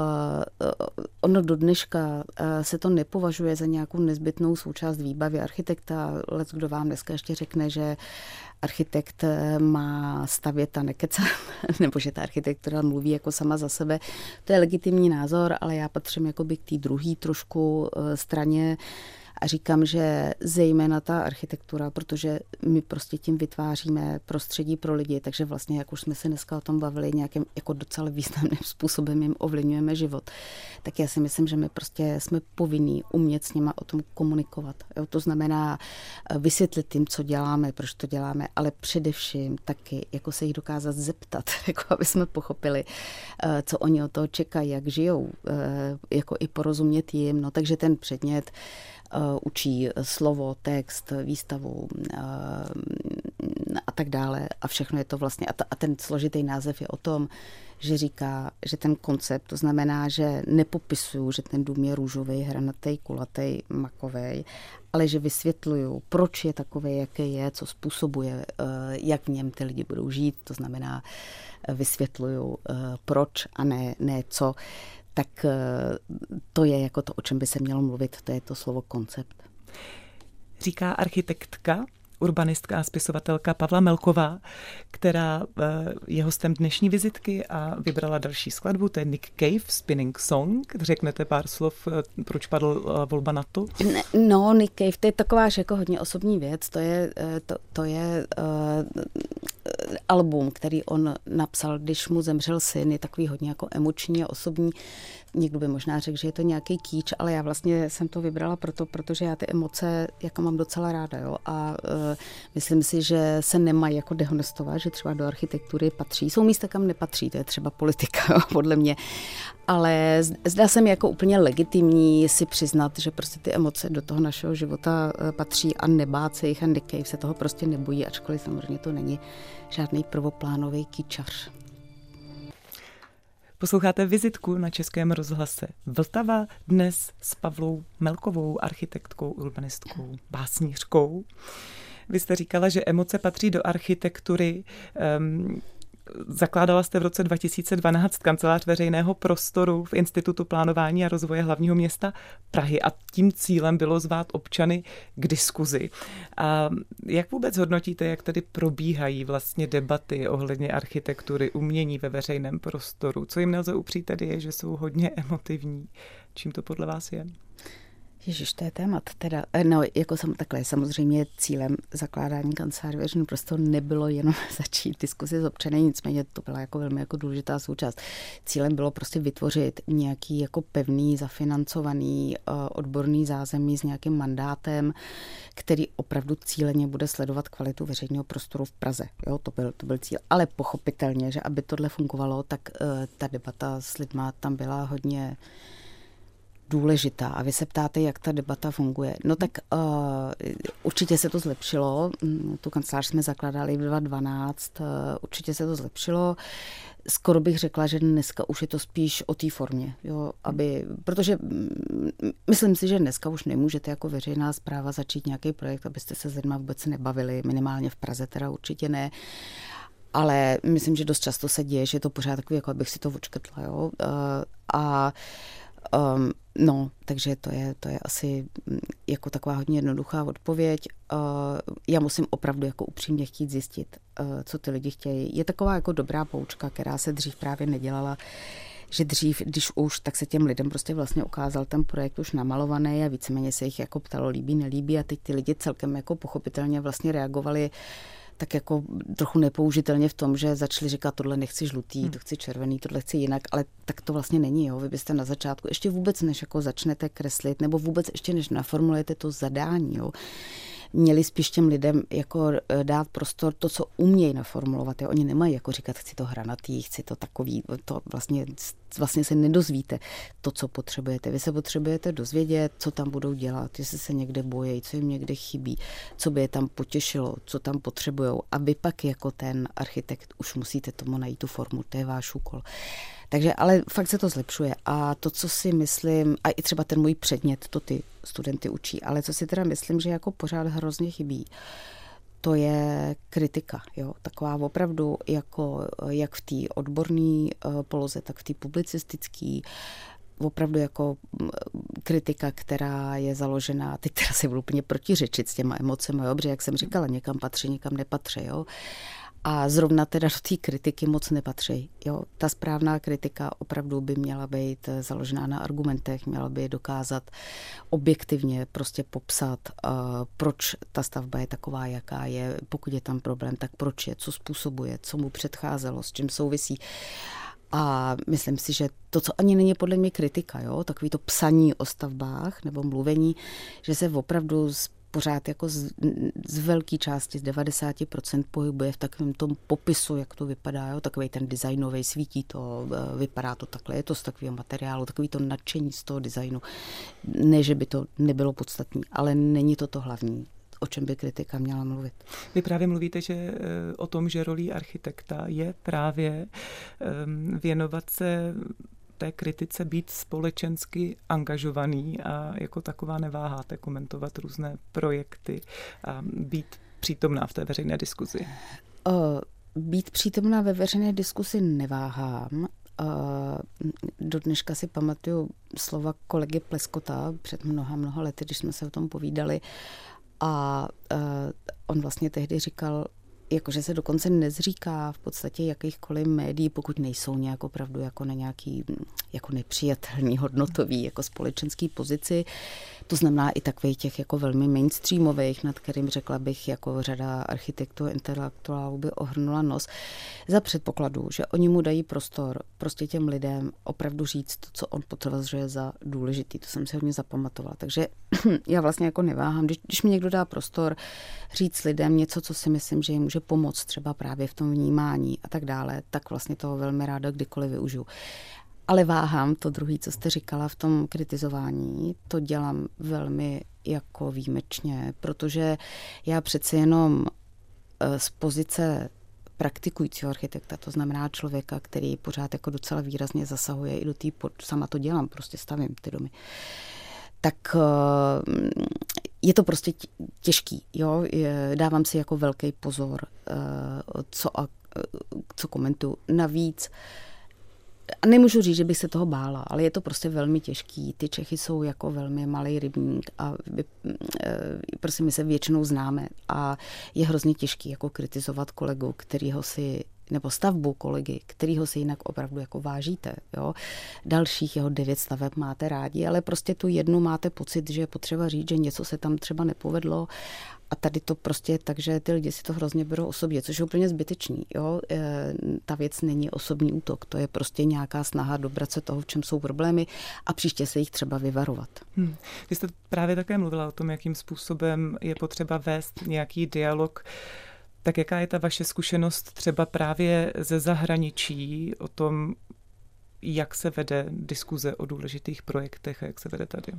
ono do dneška se to nepovažuje za nějakou nezbytnou součást výbavy architekta. Lec, kdo vám dneska ještě řekne, že architekt má stavět a nekecat, nebo že ta architektura mluví jako sama za sebe. To je legitimní názor, ale já patřím jakoby k té druhé trošku straně a říkám, že zejména ta architektura, protože my prostě tím vytváříme prostředí pro lidi, takže vlastně, jak už jsme se dneska o tom bavili, nějakým jako docela významným způsobem jim ovlivňujeme život, tak já si myslím, že my prostě jsme povinní umět s nima o tom komunikovat. Jo? To znamená vysvětlit jim, co děláme, proč to děláme, ale především taky jako se jich dokázat zeptat, jako aby jsme pochopili, co oni od toho čekají, jak žijou, jako i porozumět jim. No, takže ten předmět Uh, učí slovo, text, výstavu uh, a tak dále a všechno je to vlastně, a, ta, a ten složitý název je o tom, že říká, že ten koncept, to znamená, že nepopisuju, že ten dům je růžový, hranatý, kulatý, makovej, ale že vysvětluju, proč je takový, jaký je, co způsobuje, uh, jak v něm ty lidi budou žít, to znamená, uh, vysvětluju, uh, proč a ne, ne co. Tak to je jako to, o čem by se mělo mluvit, to je to slovo koncept. Říká architektka, urbanistka a spisovatelka Pavla Melková, která je hostem dnešní vizitky a vybrala další skladbu, to je Nick Cave, Spinning Song. Řeknete pár slov, proč padla volba na to? No, Nick Cave, to je taková jako hodně osobní věc, to je, to, to je album, který on napsal, když mu zemřel syn, je takový hodně jako emoční a osobní. Někdo by možná řekl, že je to nějaký kýč, ale já vlastně jsem to vybrala proto, protože já ty emoce jako mám docela ráda, jo, a uh, myslím si, že se nemají jako dehonestovat, že třeba do architektury patří. Jsou místa, kam nepatří, to je třeba politika, jo, podle mě. Ale zdá se mi jako úplně legitimní si přiznat, že prostě ty emoce do toho našeho života patří a nebát se jich a nekej se toho prostě nebojí, ačkoliv samozřejmě to není žádný prvoplánový kýčař. Posloucháte Vizitku na Českém rozhlase Vltava dnes s Pavlou Melkovou, architektkou, urbanistkou, básnířkou. Vy jste říkala, že emoce patří do architektury. Um, Zakládala jste v roce dva tisíce dvanáct kancelář veřejného prostoru v Institutu plánování a rozvoje hlavního města Prahy a tím cílem bylo zvát občany k diskuzi. A jak vůbec hodnotíte, jak tady probíhají vlastně debaty ohledně architektury, umění ve veřejném prostoru? Co jim nelze upřít tedy je, že jsou hodně emotivní. Čím to podle vás je? Ježiš, to je témat. Teda, no, jako jsem takhle, samozřejmě cílem zakládání kanceláře veřejného prostoru nebylo jenom začít diskuzi s občany, nicméně to byla jako velmi jako důležitá součást. Cílem bylo prostě vytvořit nějaký jako pevný, zafinancovaný uh, odborný zázemí s nějakým mandátem, který opravdu cíleně bude sledovat kvalitu veřejného prostoru v Praze. Jo, to byl, to byl cíl. Ale pochopitelně, že aby tohle fungovalo, tak uh, ta debata s lidma tam byla hodně důležitá. A vy se ptáte, jak ta debata funguje. No tak uh, určitě se to zlepšilo. Tu kancelář jsme zakládali v dva tisíce dvanáct. Uh, určitě se to zlepšilo. Skoro bych řekla, že dneska už je to spíš o té formě. Jo, aby, protože myslím si, že dneska už nemůžete jako veřejná správa začít nějaký projekt, abyste se s lidma vůbec nebavili. Minimálně v Praze teda určitě ne. Ale myslím, že dost často se děje, že je to pořád takový, jako abych si to odškrtla. Jo? Uh, a Um, no, takže to je, to je asi jako taková hodně jednoduchá odpověď. Uh, já musím opravdu jako upřímně chtít zjistit, uh, co ty lidi chtějí. Je taková jako dobrá poučka, která se dřív právě nedělala, že dřív, když už, tak se těm lidem prostě vlastně ukázal ten projekt už namalovaný a víceméně se jich jako ptalo líbí, nelíbí a teď ty lidi celkem jako pochopitelně vlastně reagovali tak jako trochu nepoužitelně v tom, že začali říkat, tohle nechci žlutý, hmm. to chci červený, tohle chci jinak, ale tak to vlastně není, jo. Vy byste na začátku ještě vůbec než jako začnete kreslit, nebo vůbec ještě než naformulujete to zadání, jo, měli spíš těm lidem jako dát prostor to, co umějí naformulovat. Jo. Oni nemají jako říkat, chci to hranatý, chci to takový, to vlastně, vlastně se nedozvíte to, co potřebujete. Vy se potřebujete dozvědět, co tam budou dělat, jestli se někde bojí, co jim někde chybí, co by je tam potěšilo, co tam potřebujou. A vy pak jako ten architekt už musíte tomu najít tu formu, to je váš úkol. Takže, ale fakt se to zlepšuje a to, co si myslím, a i třeba ten můj předmět, to ty studenty učí, ale co si teda myslím, že jako pořád hrozně chybí, to je kritika, jo, taková opravdu jako jak v té odborné poloze, tak v té publicistické, opravdu jako kritika, která je založená, teď teda se budu úplně protiřečit s těma emocemi, jo, protože jak jsem říkala, někam patří, někam nepatří, jo. A zrovna teda do té kritiky moc nepatří. Jo. Ta správná kritika opravdu by měla být založená na argumentech, měla by dokázat objektivně prostě popsat, uh, proč ta stavba je taková, jaká je, pokud je tam problém, tak proč je, co způsobuje, co mu předcházelo, s čím souvisí. A myslím si, že to, co ani není podle mě kritika, jo, takový to psaní o stavbách nebo mluvení, že se opravdu pořád jako z, z velké části, z devadesát procent pohybuje v takovém tom popisu, jak to vypadá, jo? Takový ten designový, svítí to, vypadá to takhle, je to z takového materiálu, takový to nadšení z toho designu. Ne, že by to nebylo podstatné, ale není to to hlavní, o čem by kritika měla mluvit. Vy právě mluvíte, že o tom, že rolí architekta je právě věnovat se té kritice, být společensky angažovaný a jako taková neváháte komentovat různé projekty a být přítomná v té veřejné diskuzi. Uh, být přítomná ve veřejné diskuzi neváhám. Uh, do dneška si pamatuju slova kolegy Pleskota před mnoha, mnoha lety, když jsme se o tom povídali a uh, on vlastně tehdy říkal, jakože se dokonce nezříká v podstatě jakýchkoliv médií, pokud nejsou nějak opravdu jako na nějaký jako nepřijatelný, hodnotový, jako společenský pozici. To znamená i takových těch jako velmi mainstreamových, nad kterým řekla bych jako řada architektů, intelektuálů by ohrnula nos. Za předpokladu, že oni mu dají prostor prostě těm lidem opravdu říct to, co on považuje za důležitý. To jsem si hodně zapamatovala. Takže já vlastně jako neváhám. Když, když mi někdo dá prostor říct lidem něco, co si myslím, že jim může pomoct třeba právě v tom vnímání a tak dále, tak vlastně toho velmi ráda kdykoliv využiju. Ale váhám, to druhé, co jste říkala v tom kritizování, to dělám velmi jako výjimečně, protože já přeci jenom z pozice praktikujícího architekta, to znamená člověka, který pořád jako docela výrazně zasahuje i do té, sama to dělám, prostě stavím ty domy, tak je to prostě těžký, jo, dávám si jako velký pozor, co, a, co komentuju. Navíc a nemůžu říct, že bych se toho bála, ale je to prostě velmi těžký. Ty Čechy jsou jako velmi malý rybník a prostě my se většinou známe a je hrozně těžký jako kritizovat kolegu, kterýho si nebo stavbu kolegy, kterýho si jinak opravdu jako vážíte. Jo? Dalších jeho devět staveb máte rádi, ale prostě tu jednu máte pocit, že je potřeba říct, že něco se tam třeba nepovedlo a tady to prostě je tak, že ty lidi si to hrozně berou osobně, což je úplně zbytečný. Jo? E, ta věc není osobní útok, to je prostě nějaká snaha dobrat se toho, v čem jsou problémy a příště se jich třeba vyvarovat. Hmm. Vy jste právě také mluvila o tom, jakým způsobem je potřeba vést nějaký dialog. Tak jaká je ta vaše zkušenost třeba právě ze zahraničí o tom, jak se vede diskuze o důležitých projektech a jak se vede tady?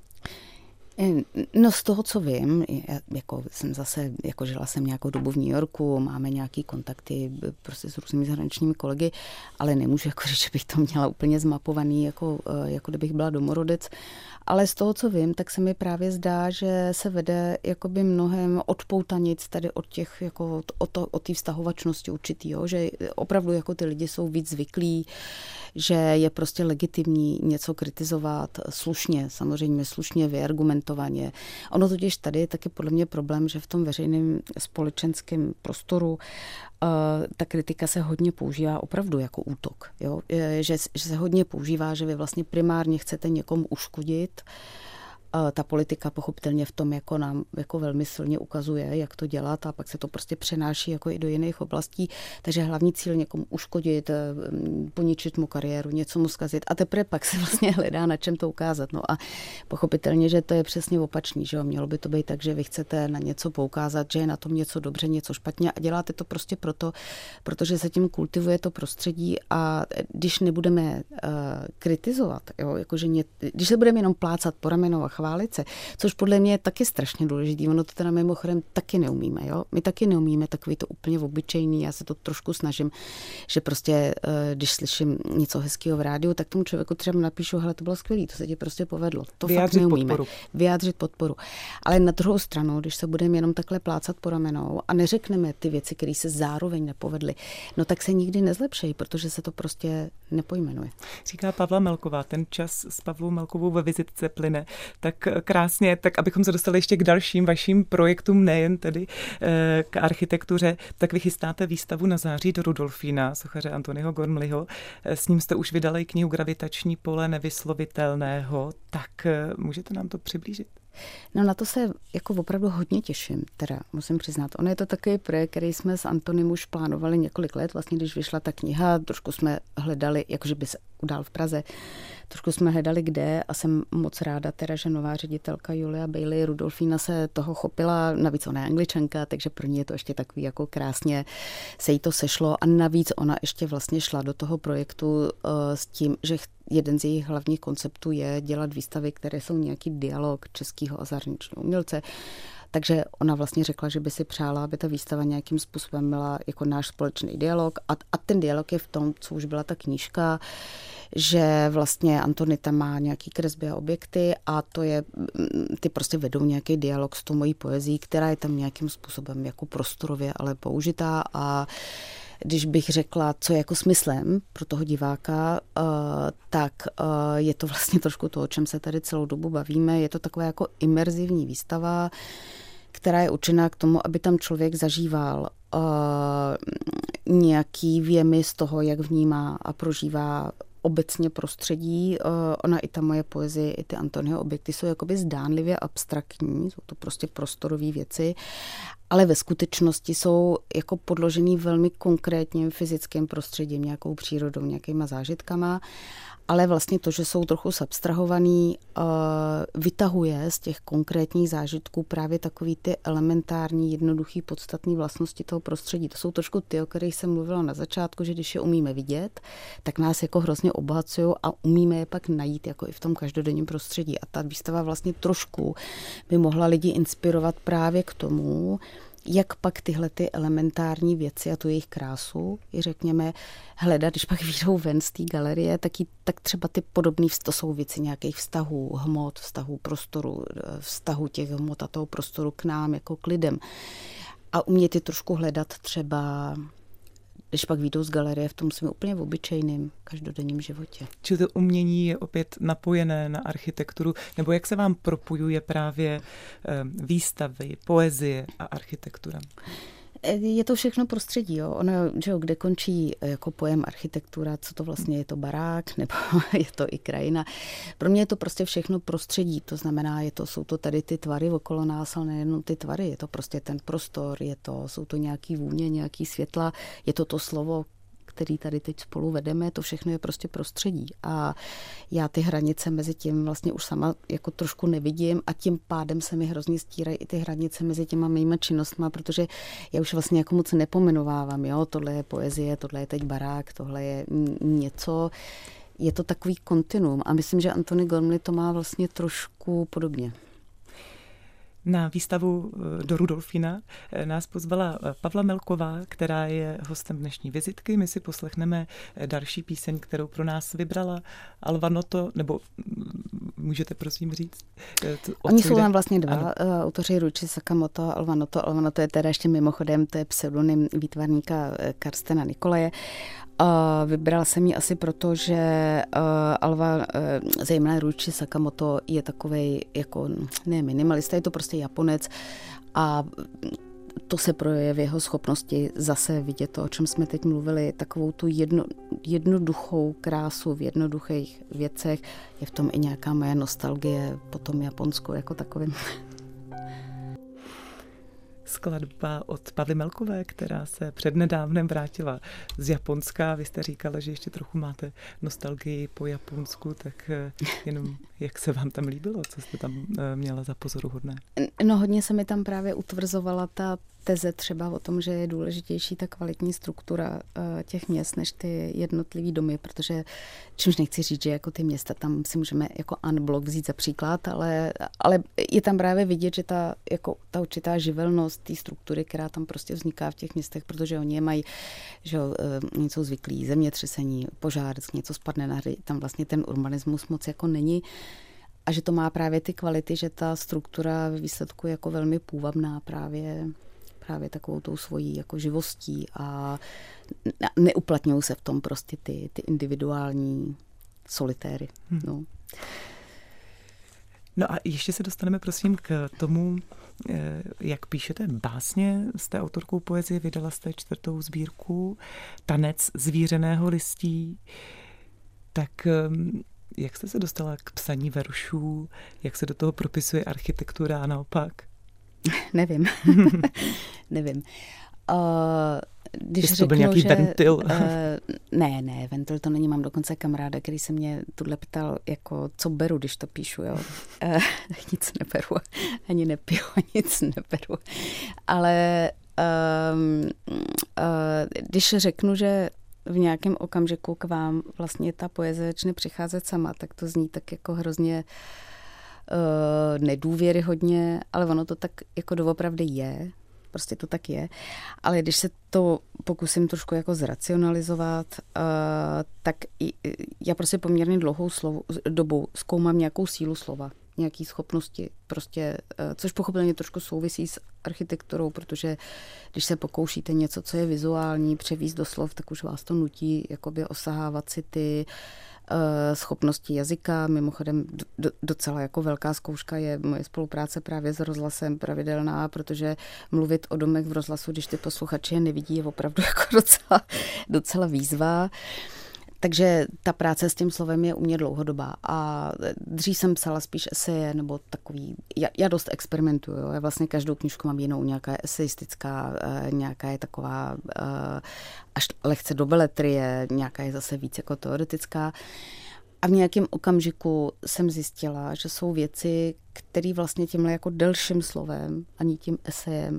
No z toho, co vím, jako jsem zase, jako žila jsem nějakou dobu v New Yorku, máme nějaký kontakty prostě s různými zahraničními kolegy, ale nemůžu jako říct, že bych to měla úplně zmapovaný, jako, jako kdybych byla domorodec. Ale z toho, co vím, tak se mi právě zdá, že se vede jakoby mnohem odpoutanic tady od těch, jako od, to, od té vztahovačnosti určitý, jo? Že opravdu jako ty lidi jsou víc zvyklí, že je prostě legitimní něco kritizovat slušně, samozřejmě slušně, vyargumentovaně. Ono totiž tady je taky podle mě problém, že v tom veřejném společenském prostoru uh, ta kritika se hodně používá opravdu jako útok. Jo? Že, že se hodně používá, že vy vlastně primárně chcete někomu uškodit. Ta politika pochopitelně v tom jako nám jako velmi silně ukazuje, jak to dělat a pak se to prostě přenáší jako i do jiných oblastí. Takže hlavní cíl někomu uškodit, poničit mu kariéru, něco mu zkazit a teprve pak se vlastně hledá, na čem to ukázat. No a pochopitelně, že to je přesně opačný, že jo? Mělo by to být tak, že vy chcete na něco poukázat, že je na tom něco dobře, něco špatně a děláte to prostě proto, protože se tím kultivuje to prostředí a když nebudeme uh, kritizovat, jo? Jakože ně, když se budeme jenom plácat po ramenou a chválit se, což podle mě je taky strašně důležitý. Ono to teda mimochodem taky neumíme, jo? My taky neumíme takový to úplně obyčejný, já se to trošku snažím, že prostě, když slyším něco hezkého v rádiu, tak tomu člověku třeba napíšu, hele, to bylo skvělý, to se ti prostě povedlo. To vyjádřit fakt neumíme. Podporu. Vyjádřit podporu. Ale na druhou stranu, když se budeme jenom takhle plácat po ramenou a neřekneme ty věci, které se zároveň nepovedly, no tak se nikdy nezlepší, protože se to prostě nepojmenuje. Říká Pavla Melková, ten čas s Pavlou Melkovou ve vizitce plyne tak krásně, tak abychom se dostali ještě k dalším vašim projektům, nejen tedy k architektuře, tak vy chystáte výstavu na září do Rudolfína, sochaře Antonyho Gormleyho. S ním jste už vydali knihu Gravitační pole nevyslovitelného, tak můžete nám to přiblížit? No na to se jako opravdu hodně těším, teda musím přiznat. Ono je to takový projekt, který jsme s Antonym už plánovali několik let, vlastně když vyšla ta kniha, trošku jsme hledali, jakože by se udál v Praze, trošku jsme hledali kde a jsem moc ráda teda, že nová ředitelka Julia Bailey Rudolfína se toho chopila, navíc ona je Angličanka, takže pro ní je to ještě takový jako krásně se jí to sešlo a navíc ona ještě vlastně šla do toho projektu uh, s tím, že jeden z jejich hlavních konceptů je dělat výstavy, které jsou nějaký dialog českého a zahraničního umělce. Takže ona vlastně řekla, že by si přála, aby ta výstava nějakým způsobem byla jako náš společný dialog a, a ten dialog je v tom, co už byla ta knížka, že vlastně Antonita má nějaký kresby a objekty a to je, ty prostě vedou nějaký dialog s tou mojí poezí, která je tam nějakým způsobem jako prostorově, ale použitá a když bych řekla, co je jako smyslem pro toho diváka, uh, tak uh, je to vlastně trošku to, o čem se tady celou dobu bavíme. Je to taková jako imerzivní výstava, která je určená k tomu, aby tam člověk zažíval uh, nějaký věmy z toho, jak vnímá a prožívá obecně prostředí. Uh, ona i ta moje poezie, i ty Antonyho objekty jsou jakoby zdánlivě abstraktní, jsou to prostě prostorové věci, ale ve skutečnosti jsou jako podložený velmi konkrétním fyzickým prostředím, nějakou přírodou, nějakýma zážitkama. Ale vlastně to, že jsou trochu zabstrahovaný, vytahuje z těch konkrétních zážitků právě takový ty elementární, jednoduchý, podstatný vlastnosti toho prostředí. To jsou trošku ty, o kterých jsem mluvila na začátku, že když je umíme vidět, tak nás jako hrozně obohacují a umíme je pak najít jako i v tom každodenním prostředí. A ta výstava vlastně trošku by mohla lidi inspirovat právě k tomu, jak pak tyhle ty elementární věci a tu jejich krásu, i řekněme, hledat, když pak vyjdou ven z té galerie, tak, jí, tak třeba ty podobné, to jsou věci nějakých vztahů, hmot, vztahů prostoru, vztahu těch hmot a toho prostoru k nám, jako k lidem. A umět je trošku hledat třeba, když pak vyjdou z galerie v tom svým úplně obyčejným každodenním životě. Či to umění je opět napojené na architekturu, nebo jak se vám propojuje právě výstavy, poezie a architektura? Je to všechno prostředí, jo. Ono, že jo, kde končí jako pojem architektura, co to vlastně je, to barák, nebo je to i krajina. Pro mě je to prostě všechno prostředí, to znamená, je to, jsou to tady ty tvary okolo nás, ale nejenom ty tvary, je to prostě ten prostor, je to, jsou to nějaký vůně, nějaký světla, je to to slovo, který tady teď spolu vedeme, to všechno je prostě prostředí. A já ty hranice mezi tím vlastně už sama jako trošku nevidím a tím pádem se mi hrozně stírají i ty hranice mezi těma mýma činnostma, protože já už vlastně jako moc nepomenovávám, jo, tohle je poezie, tohle je teď barák, tohle je něco, je to takový kontinuum a myslím, že Antony Gormley to má vlastně trošku podobně. Na výstavu do Rudolfína nás pozvala Pavla Melková, která je hostem dnešní vizitky. My si poslechneme další píseň, kterou pro nás vybrala Alva Noto, nebo můžete prosím říct? Oni jsou tam vlastně dva, autoři Ruichi Sakamoto a Alva Noto. Alva Noto je teda ještě mimochodem, to je pseudonym výtvarníka Karstena Nikolaje. Uh, vybral jsem ji asi proto, že uh, Alva, uh, zejména Ruichi Sakamoto, je takovej jako, ne minimalista, je to prostě Japonec a to se projeví v jeho schopnosti zase vidět to, o čem jsme teď mluvili, takovou tu jedno, jednoduchou krásu v jednoduchých věcech. Je v tom i nějaká moje nostalgie po tom Japonsku jako takovým. Skladba od Pavly Melkové, která se přednedávnem vrátila z Japonska. Vy jste říkala, že ještě trochu máte nostalgii po Japonsku, tak jenom jak se vám tam líbilo, co jste tam měla za pozoruhodné? No hodně se mi tam právě utvrzovala ta teze třeba o tom, že je důležitější ta kvalitní struktura těch měst než ty jednotlivý domy, protože čímž nechci říct, že jako ty města tam si můžeme jako unblock vzít za příklad, ale, ale je tam právě vidět, že ta, jako, ta určitá živelnost té struktury, která tam prostě vzniká v těch městech, protože oni je mají, že něco zvyklí, zemětřesení, požár, něco spadne na hry, tam vlastně ten urbanismus moc jako není. A že to má právě ty kvality, že ta struktura ve výsledku je jako velmi půvabná právě právě takovou tou svojí jako živostí a neuplatňují se v tom prostě ty, ty individuální solitéry. Hmm. No. no a ještě se dostaneme prosím k tomu, jak píšete básně. Jste autorkou poezie, vydala jste čtvrtou sbírku Tanec zvířeného listí. Tak jak jste se dostala k psaní veršů? Jak se do toho propisuje architektura a naopak? Nevím. Nevím. Uh, když Jestli řeknu, to byl nějaký že, ventil? Uh, ne, ne, ventil to není. Mám dokonce kamaráda, který se mě tuhle ptal, jako, co beru, když to píšu. Jo? Uh, nic neberu, ani nepiju, nic neberu. Ale um, uh, když řeknu, že v nějakém okamžiku k vám vlastně ta poezie začne přicházet sama, tak to zní tak jako hrozně Uh, nedůvěryhodně, ale ono to tak jako doopravdy je, prostě to tak je, ale když se to pokusím trošku jako zracionalizovat, uh, tak i, já prostě poměrně dlouhou slovo, dobu zkoumám nějakou sílu slova. nějaký schopnosti, prostě, což pochopitelně trošku souvisí s architekturou, protože když se pokoušíte něco, co je vizuální, převíst do slov, tak už vás to nutí jakoby osahávat si ty schopnosti jazyka. Mimochodem do, docela jako velká zkouška je moje spolupráce právě s rozhlasem pravidelná, protože mluvit o domech v rozhlasu, když ty posluchači je nevidí, je opravdu jako docela, docela výzva. Takže ta práce s tím slovem je u mě dlouhodobá a dřív jsem psala spíš eseje nebo takový, já, já dost experimentuju, jo. Já vlastně každou knížku mám jinou, nějaká je esejistická, nějaká je taková až lehce do beletrie, nějaká je zase víc jako teoretická. A v nějakém okamžiku jsem zjistila, že jsou věci, které vlastně tímhle jako delším slovem, ani tím esejem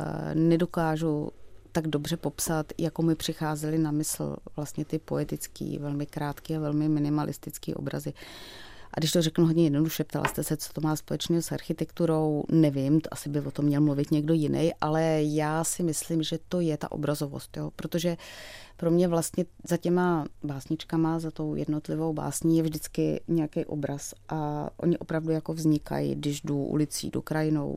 nedokážu tak dobře popsat, jako mi přicházely na mysl vlastně ty poetický, velmi krátké a velmi minimalistické obrazy. A když to řeknu hodně jednoduše, ptala jste se, co to má společného s architekturou, nevím, to asi by o tom měl mluvit někdo jiný, ale já si myslím, že to je ta obrazovost, jo? Protože pro mě vlastně za těma básničkama, za tou jednotlivou básní je vždycky nějaký obraz a oni opravdu jako vznikají, když jdu ulicí, jdu krajinou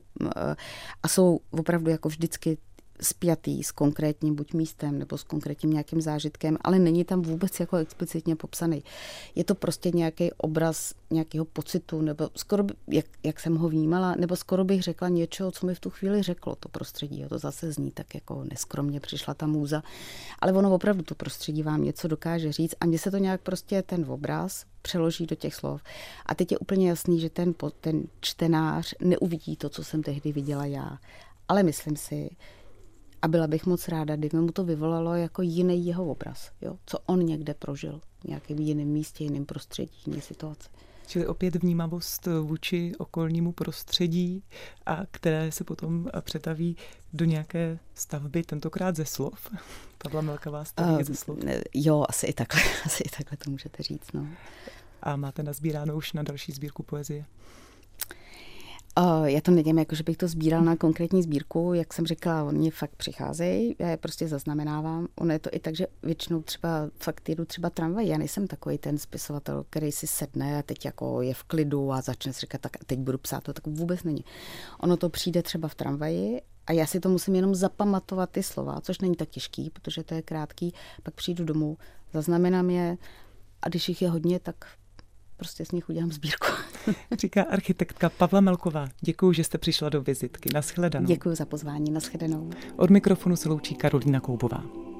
a jsou opravdu jako vždycky spjatý s konkrétním buď místem nebo s konkrétním nějakým zážitkem, ale není tam vůbec jako explicitně popsaný. Je to prostě nějaký obraz nějakého pocitu, nebo skoro, by, jak, jak jsem ho vnímala, nebo skoro bych řekla něčeho, co mi v tu chvíli řeklo to prostředí. Jo, to zase zní tak jako neskromně, přišla ta můza, ale ono opravdu to prostředí vám něco dokáže říct a mně se to nějak prostě ten obraz přeloží do těch slov. A teď je úplně jasný, že ten, ten čtenář neuvidí to, co jsem tehdy viděla já. Ale myslím si, a byla bych moc ráda, kdyby mu to vyvolalo jako jiný jeho obraz, jo? Co on někde prožil v nějakém jiném místě, jiném prostředí, jiné situaci. Čili opět vnímavost vůči okolnímu prostředí, a které se potom přetaví do nějaké stavby, tentokrát ze slov. Pavla Melková staví uh, ze slov. Jo, asi i takhle, asi i takhle to můžete říct. No. A máte nazbíráno už na další sbírku poezie? Uh, já to nevím, jako že bych to sbíral na konkrétní sbírku, jak jsem říkala, oni fakt přicházejí, já je prostě zaznamenávám. Ono je to i tak, že většinou třeba fakt jedu třeba tramvaj, já nejsem takový ten spisovatel, který si sedne a teď jako je v klidu a začne si říkat, tak teď budu psát, to tak vůbec není. Ono to přijde třeba v tramvaji a já si to musím jenom zapamatovat ty slova, což není tak těžký, protože to je krátký, pak přijdu domů, zaznamenám je a když jich je hodně, tak prostě z nich udělám sbírku. Říká architektka Pavla Melková. Děkuji, že jste přišla do vizitky. Nashledanou. Děkuji za pozvání. Nashledanou. Od mikrofonu se loučí Karolína Koubová.